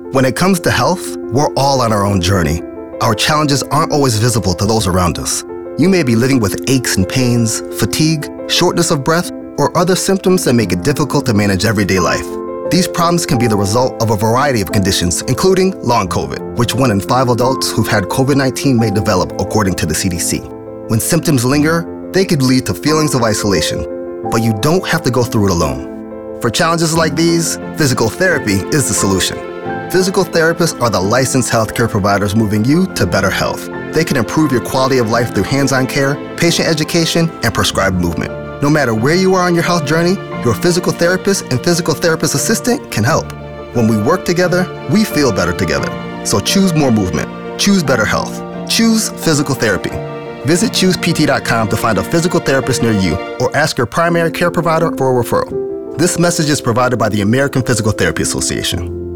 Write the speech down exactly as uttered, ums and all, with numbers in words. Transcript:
When it comes to health, we're all on our own journey. Our challenges aren't always visible to those around us. You may be living with aches and pains, fatigue, shortness of breath, or other symptoms that make it difficult to manage everyday life. These problems can be the result of a variety of conditions, including long COVID, which one in five adults who've had COVID nineteen may develop, according to the C D C. When symptoms linger, they could lead to feelings of isolation, but you don't have to go through it alone. For challenges like these, physical therapy is the solution. Physical therapists are the licensed healthcare providers moving you to better health. They can improve your quality of life through hands-on care, patient education, and prescribed movement. No matter where you are on your health journey, your physical therapist and physical therapist assistant can help. When we work together, we feel better together. So choose more movement. Choose better health. Choose physical therapy. Visit choose P T dot com to find a physical therapist near you or ask your primary care provider for a referral. This message is provided by the American Physical Therapy Association.